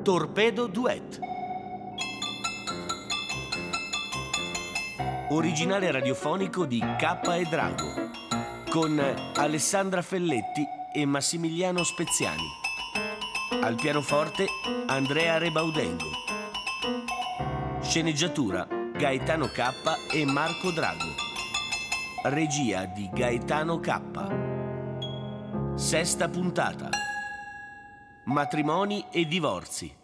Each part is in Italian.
Torpedo Duet. Originale radiofonico di Cappa e Drago, con Alessandra Felletti e Massimiliano Speziani. Al pianoforte Andrea Rebaudengo. Sceneggiatura Gaetano Cappa e Marco Drago. Regia di Gaetano Cappa. Sesta puntata. Matrimoni e divorzi.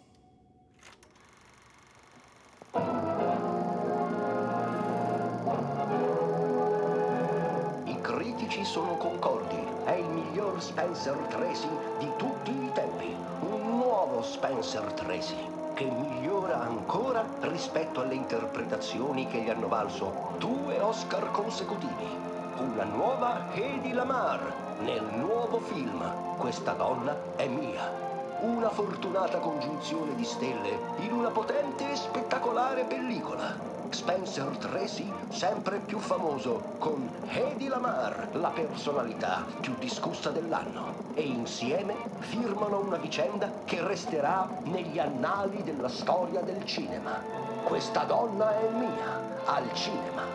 I critici sono concordi. È il miglior Spencer Tracy di tutti i tempi. Un nuovo Spencer Tracy che migliora ancora rispetto alle interpretazioni che gli hanno valso 2 Oscar consecutivi. Una nuova Hedy Lamarr nel nuovo film Questa donna è mia. Una fortunata congiunzione di stelle in una potente e spettacolare pellicola. Spencer Tracy sempre più famoso con Hedy Lamarr, la personalità più discussa dell'anno. E insieme firmano una vicenda che resterà negli annali della storia del cinema. Questa donna è mia, al cinema.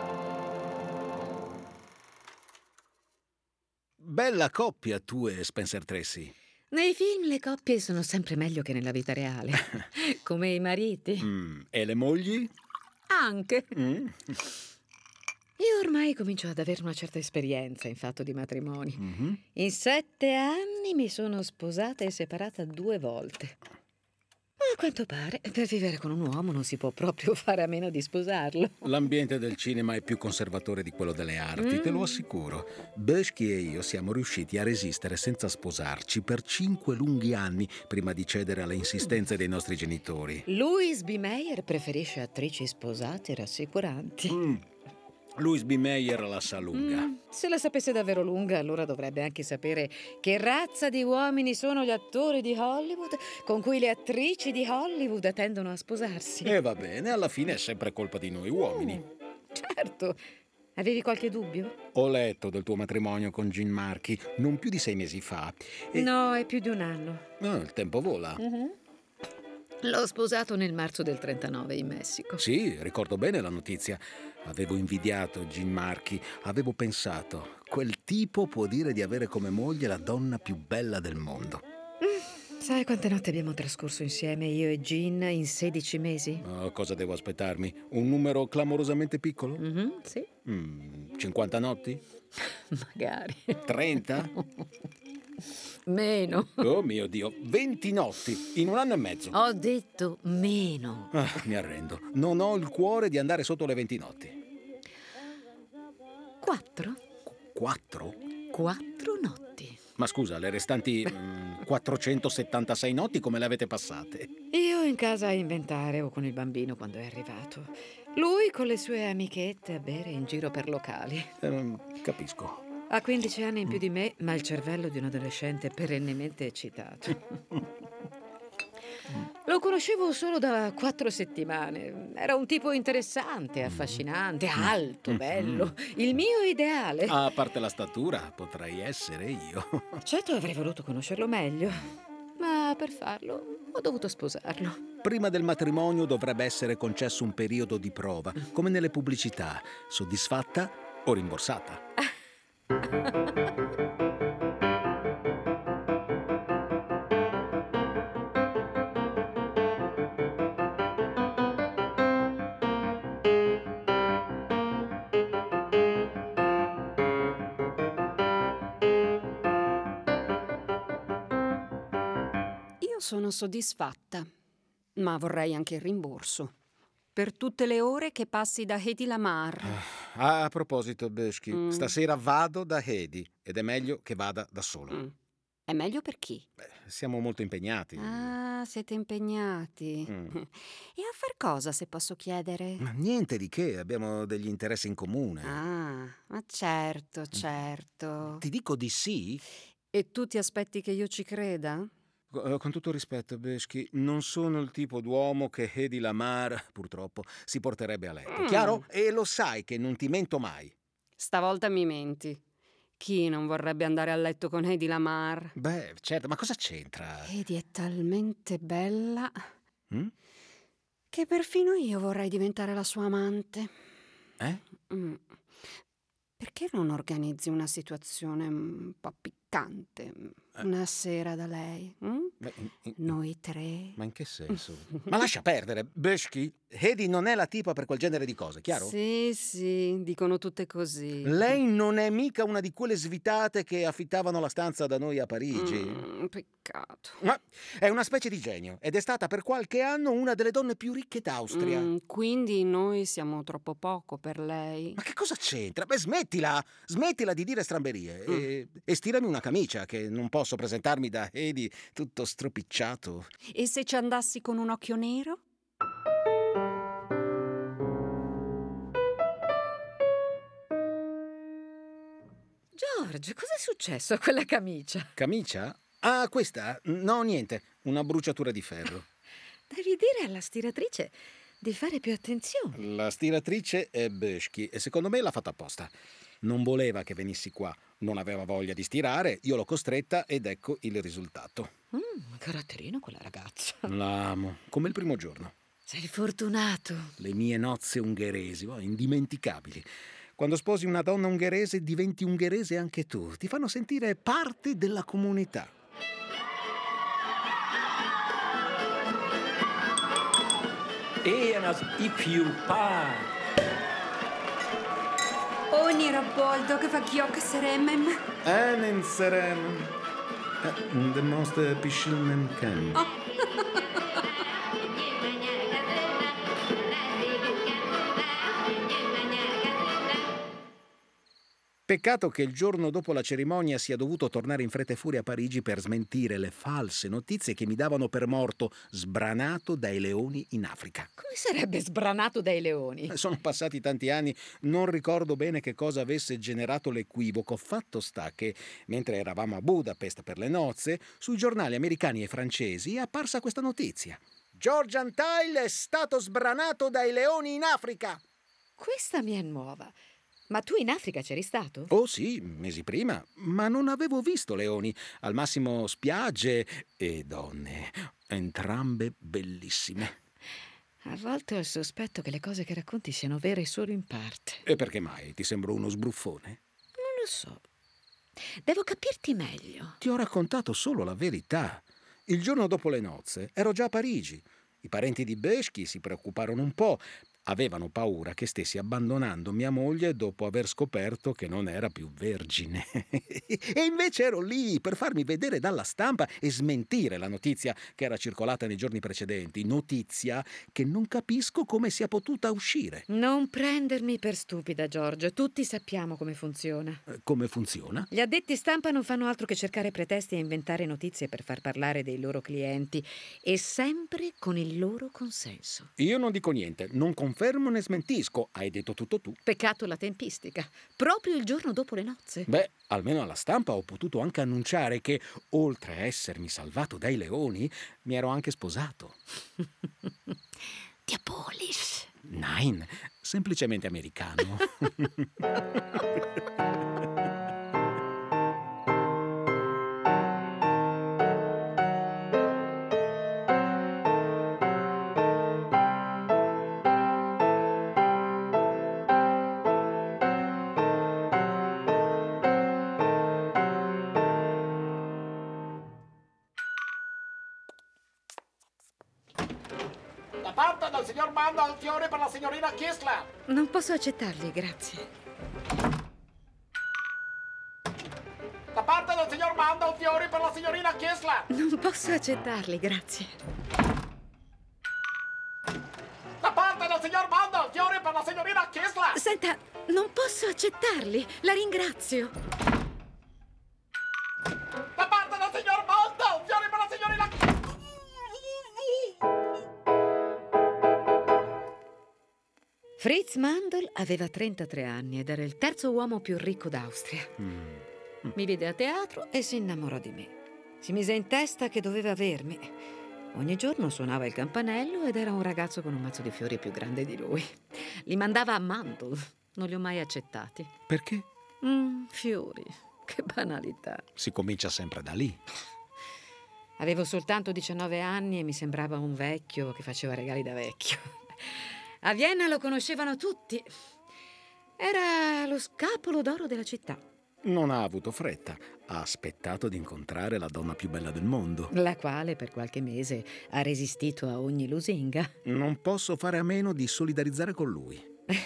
Bella coppia tu e Spencer Tracy. Nei film le coppie sono sempre meglio che nella vita reale, come i mariti. E le mogli? Anche. Io ormai comincio ad avere una certa esperienza in fatto di matrimoni. In 7 anni mi sono sposata e separata 2 volte. Ma a quanto pare, per vivere con un uomo non si può proprio fare a meno di sposarlo. L'ambiente del cinema è più conservatore di quello delle arti, te lo assicuro. Bëshki e io siamo riusciti a resistere senza sposarci per 5 lunghi anni prima di cedere alle insistenze dei nostri genitori. Louis B. Mayer preferisce attrici sposate e rassicuranti. Louis B. Mayer la sa lunga. Se la sapesse davvero lunga, allora dovrebbe anche sapere che razza di uomini sono gli attori di Hollywood con cui le attrici di Hollywood tendono a sposarsi. E va bene, alla fine è sempre colpa di noi uomini. Certo. Avevi qualche dubbio? Ho letto del tuo matrimonio con Gene Marchi non più di 6 mesi fa. No, è più di 1 anno. Il tempo vola. L'ho sposato nel marzo del 39 in Messico. Sì, ricordo bene la notizia. Avevo invidiato Gene Marchi. Avevo pensato, quel tipo può dire di avere come moglie la donna più bella del mondo. Sai quante notti abbiamo trascorso insieme, io e Gene, in 16 mesi? Cosa devo aspettarmi? Un numero clamorosamente piccolo? Sì. 50 notti? Magari. 30? Meno. Oh mio Dio, 20 notti in 1 anno e mezzo. Ho detto meno. Mi arrendo. Non ho il cuore di andare sotto le 20 notti. 4? 4? 4 notti. Ma scusa, le restanti 476 notti come le avete passate? Io in casa a inventare o con il bambino quando è arrivato. Lui con le sue amichette a bere in giro per locali. Capisco. Ha 15 anni in più di me, ma il cervello di un adolescente perennemente eccitato. Lo conoscevo solo da 4 settimane. Era un tipo interessante, affascinante, alto, bello. Il mio ideale. A parte la statura, potrei essere io. Certo avrei voluto conoscerlo meglio, ma per farlo ho dovuto sposarlo. Prima del matrimonio dovrebbe essere concesso un periodo di prova, come nelle pubblicità. Soddisfatta o rimborsata? Io sono soddisfatta, ma vorrei anche il rimborso. Per tutte le ore che passi da Hedy Lamarr. A proposito, Bëshki, stasera vado da Hedy ed è meglio che vada da solo. È meglio per chi? Siamo molto impegnati. Ah, siete impegnati. E a far cosa, se posso chiedere? Ma niente di che, abbiamo degli interessi in comune. Ah, ma certo, certo. Ti dico di sì? E tu ti aspetti che io ci creda? Con tutto rispetto, Bëshki, non sono il tipo d'uomo che Hedy Lamarr, purtroppo, si porterebbe a letto. Chiaro? E lo sai che non ti mento mai. Stavolta mi menti. Chi non vorrebbe andare a letto con Hedy Lamarr? Beh, certo, ma cosa c'entra? Hedy è talmente bella che perfino io vorrei diventare la sua amante. Perché non organizzi una situazione un po' piccante una sera da lei? Noi tre. Ma in che senso? Ma lascia perdere, Böschki. Hedy non è la tipa per quel genere di cose, chiaro? Sì, dicono tutte così. Lei non è mica una di quelle svitate che affittavano la stanza da noi a Parigi. Peccato. Ma è una specie di genio ed è stata per qualche anno una delle donne più ricche d'Austria. Quindi noi siamo troppo poco per lei. Ma che cosa c'entra? Beh, smettila di dire stramberie e stirami una camicia, che non posso presentarmi da Hedy tutto stropicciato. E se ci andassi con un occhio nero? George, cos'è successo a quella camicia? Camicia? Ah, questa? No, niente, una bruciatura di ferro. Devi dire alla stiratrice di fare più attenzione. La stiratrice è Böschki e secondo me l'ha fatta apposta. Non voleva che venissi qua, non aveva voglia di stirare, io l'ho costretta ed ecco il risultato. Caratterino quella ragazza. L'amo, come il primo giorno. Sei fortunato. Le mie nozze ungheresi, indimenticabili. Quando sposi una donna ungherese diventi ungherese anche tu. Ti fanno sentire parte della comunità. Éjjön az ifjú pár! Annyira boldog vagyok, szerelmem. Enen szerelmem. De most pisilnem kell. Peccato che il giorno dopo la cerimonia sia dovuto tornare in fretta e furia a Parigi per smentire le false notizie che mi davano per morto, sbranato dai leoni in Africa. Come sarebbe sbranato dai leoni? Sono passati tanti anni, non ricordo bene che cosa avesse generato l'equivoco. Fatto sta che, mentre eravamo a Budapest per le nozze, sui giornali americani e francesi è apparsa questa notizia. George Antheil è stato sbranato dai leoni in Africa! Questa mi è nuova. Ma tu in Africa c'eri stato? Oh sì, mesi prima, ma non avevo visto leoni. Al massimo spiagge e donne, entrambe bellissime. A volte ho il sospetto che le cose che racconti siano vere solo in parte. E perché mai? Ti sembro uno sbruffone? Non lo so. Devo capirti meglio. Ti ho raccontato solo la verità. Il giorno dopo le nozze ero già a Parigi. I parenti di Böschki si preoccuparono un po'. Avevano paura che stessi abbandonando mia moglie dopo aver scoperto che non era più vergine. E invece ero lì per farmi vedere dalla stampa e smentire la notizia che era circolata nei giorni precedenti. Notizia che non capisco come sia potuta uscire. Non prendermi per stupida, George. Tutti sappiamo come funziona. Come funziona? Gli addetti stampa non fanno altro che cercare pretesti e inventare notizie per far parlare dei loro clienti. E sempre con il loro consenso. Io non dico niente, non confermo né smentisco. Hai detto tutto tu. Peccato la tempistica. Proprio il giorno dopo le nozze. Beh, almeno alla stampa ho potuto anche annunciare che, oltre a essermi salvato dai leoni, mi ero anche sposato. Diabolisch. Nein, semplicemente americano. Parte dal signor Mandel, fiori per la signorina Kistler. Non posso accettarli, grazie. Da parte del signor Mandel, fiori per la signorina Kistler. Non posso accettarli, grazie. Da parte del signor Mandel, fiori per la signorina Kistler. Senta, non posso accettarli. La ringrazio. Da parte del signor Mandel, fiori per la signorina Kistler. Fritz Mandl aveva 33 anni ed era il terzo uomo più ricco d'Austria. Mi vide a teatro e si innamorò di me. Si mise in testa che doveva avermi. Ogni giorno suonava il campanello ed era un ragazzo con un mazzo di fiori più grande di lui. Li mandava a Mandl. Non li ho mai accettati. Perché? Fiori. Che banalità. Si comincia sempre da lì. Avevo soltanto 19 anni e mi sembrava un vecchio che faceva regali da vecchio. A Vienna lo conoscevano tutti. Era lo scapolo d'oro della città. Non ha avuto fretta. Ha aspettato di incontrare la donna più bella del mondo. La quale per qualche mese ha resistito a ogni lusinga. Non posso fare a meno di solidarizzare con lui.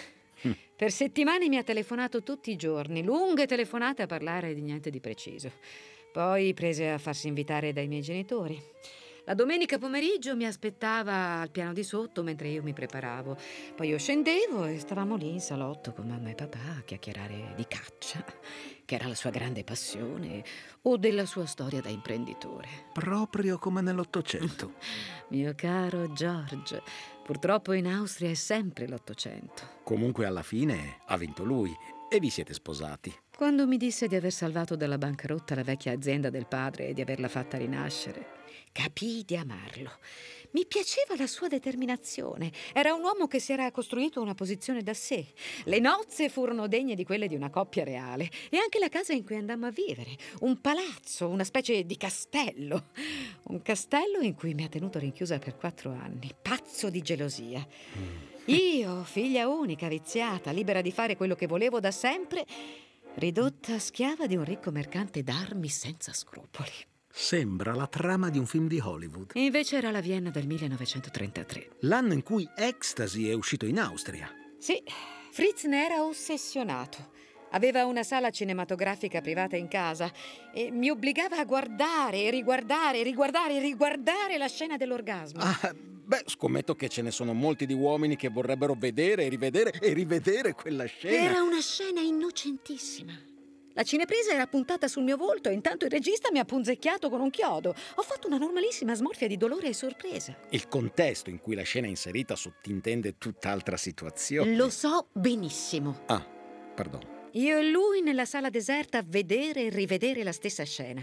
Per settimane mi ha telefonato tutti i giorni, lunghe telefonate a parlare di niente di preciso. Poi prese a farsi invitare dai miei genitori. La domenica pomeriggio mi aspettava al piano di sotto mentre io mi preparavo. Poi io scendevo e stavamo lì in salotto con mamma e papà a chiacchierare di caccia, che era la sua grande passione, o della sua storia da imprenditore. Proprio come nell'Ottocento. Mio caro George, purtroppo in Austria è sempre l'Ottocento. Comunque alla fine ha vinto lui e vi siete sposati. Quando mi disse di aver salvato dalla bancarotta la vecchia azienda del padre e di averla fatta rinascere, capii di amarlo. Mi piaceva la sua determinazione. Era un uomo che si era costruito una posizione da sé. Le nozze furono degne di quelle di una coppia reale. E anche la casa in cui andammo a vivere. Un palazzo, una specie di castello. Un castello in cui mi ha tenuto rinchiusa per 4 anni, pazzo di gelosia. Io, figlia unica, viziata, libera di fare quello che volevo da sempre, ridotta schiava di un ricco mercante d'armi senza scrupoli. Sembra la trama di un film di Hollywood. Invece era la Vienna del 1933. L'anno in cui Ecstasy è uscito in Austria. Sì, Fritz ne era ossessionato. Aveva una sala cinematografica privata in casa e mi obbligava a guardare e riguardare la scena dell'orgasmo. Scommetto che ce ne sono molti di uomini che vorrebbero vedere e rivedere quella scena. Era una scena innocentissima. La cinepresa era puntata sul mio volto e intanto il regista mi ha punzecchiato con un chiodo. Ho fatto una normalissima smorfia di dolore e sorpresa. Il contesto in cui la scena è inserita sottintende tutt'altra situazione. Lo so benissimo. Perdono. Io e lui nella sala deserta a vedere e rivedere la stessa scena.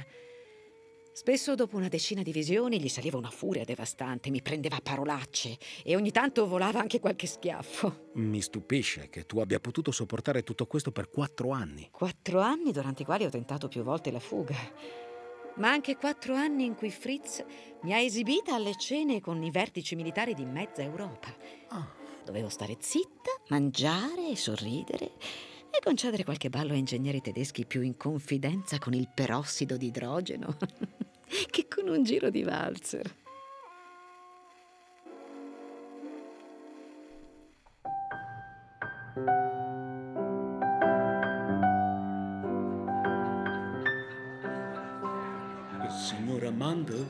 Spesso dopo una decina di visioni gli saliva una furia devastante, mi prendeva a parolacce e ogni tanto volava anche qualche schiaffo. Mi stupisce che tu abbia potuto sopportare tutto questo per 4 anni. 4 anni durante i quali ho tentato più volte la fuga. Ma anche 4 anni in cui Fritz mi ha esibita alle cene con i vertici militari di mezza Europa. Dovevo stare zitta, mangiare e sorridere e concedere qualche ballo a ingegneri tedeschi più in confidenza con il perossido di idrogeno che con un giro di valzer. Signora Mandel?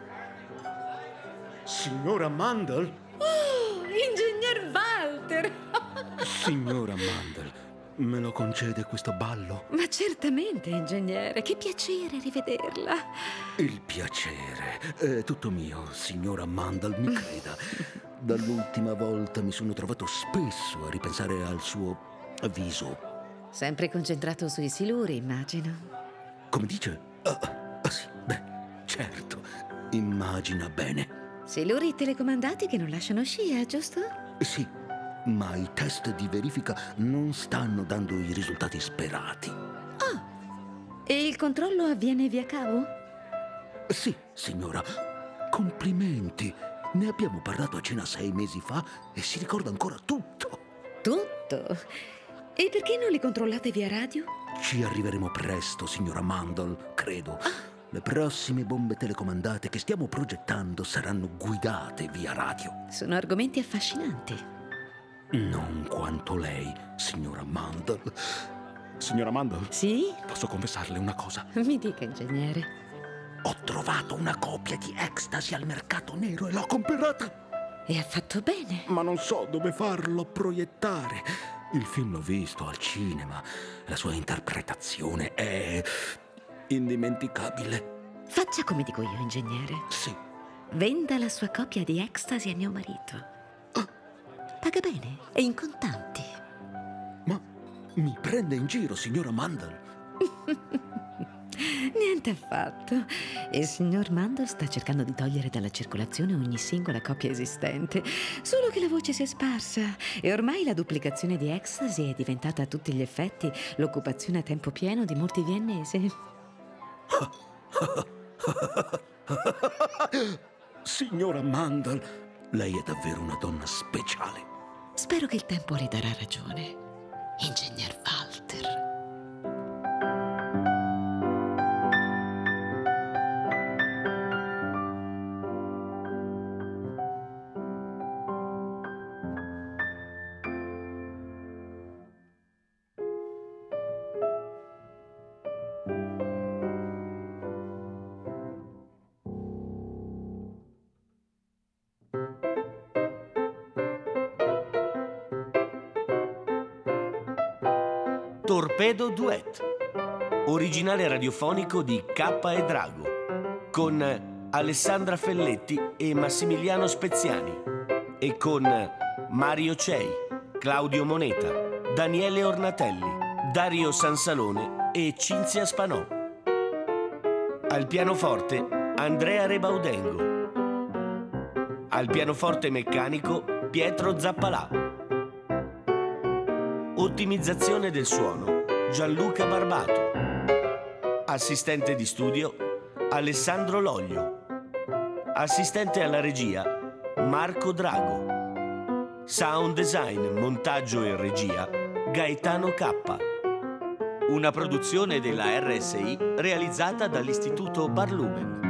Signora Mandel? Oh, ingegner Walter! Signora Mandel, me lo concede questo ballo? Ma certamente, ingegnere, che piacere rivederla. Il piacere è tutto mio, signora Mandel, mi creda. Dall'ultima volta mi sono trovato spesso a ripensare al suo viso. Sempre concentrato sui siluri, immagino. Come dice? Sì, certo, immagina bene. Siluri telecomandati che non lasciano scia, giusto? Sì, ma i test di verifica non stanno dando i risultati sperati. E il controllo avviene via cavo? Sì, signora. Complimenti. Ne abbiamo parlato a cena 6 mesi fa e si ricorda ancora tutto. Tutto? E perché non li controllate via radio? Ci arriveremo presto, signora Mandel, credo. Le prossime bombe telecomandate che stiamo progettando saranno guidate via radio. Sono argomenti affascinanti. Non quanto lei, signora Mandel. Signora Mandel? Sì? Posso confessarle una cosa? Mi dica, ingegnere. Ho trovato una copia di Ecstasy al mercato nero e l'ho comprata. E ha fatto bene. Ma non so dove farlo proiettare. Il film l'ho visto al cinema. La sua interpretazione è indimenticabile. Faccia come dico io, ingegnere. Sì. Venda la sua copia di Ecstasy a mio marito. Paga bene e in contanti. Ma mi prende in giro, signora Mandel? Niente affatto. Il signor Mandel sta cercando di togliere dalla circolazione ogni singola copia esistente. Solo che la voce si è sparsa e ormai la duplicazione di Ecstasy è diventata a tutti gli effetti l'occupazione a tempo pieno di molti viennesi. Signora Mandel, lei è davvero una donna speciale. Spero che il tempo le darà ragione, ingegner Walter. Torpedo Duet, originale radiofonico di Cappa e Drago, con Alessandra Felletti e Massimiliano Speziani, e con Mario Cei, Claudio Moneta, Daniele Ornatelli, Dario Sansalone e Cinzia Spanò. Al pianoforte Andrea Rebaudengo. Al pianoforte meccanico Pietro Zappalà. Ottimizzazione del suono Gianluca Barbato. Assistente di studio Alessandro Loglio. Assistente alla regia Marco Drago. Sound design, montaggio e regia Gaetano Cappa. Una produzione della RSI realizzata dall'Istituto Barlumen.